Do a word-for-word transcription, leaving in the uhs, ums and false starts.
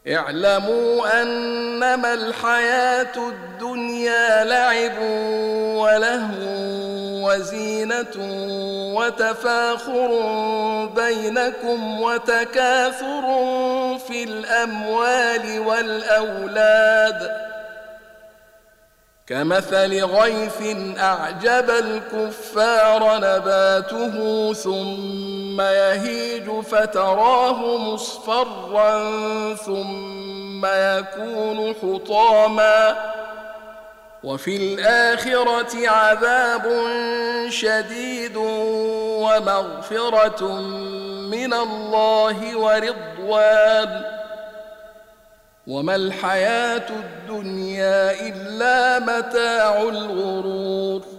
اعلموا أنما الحياة الدنيا لعب ولهو وزينة وتفاخر بينكم وتكاثر في الأموال والأولاد كمثل غيث أعجب الكفار نباته ثم يهيج فتراه مصفرا ثم يكون حطاما وفي الآخرة عذاب شديد ومغفرة من الله ورضوان وما الحياة الدنيا إلا متاع الغرور.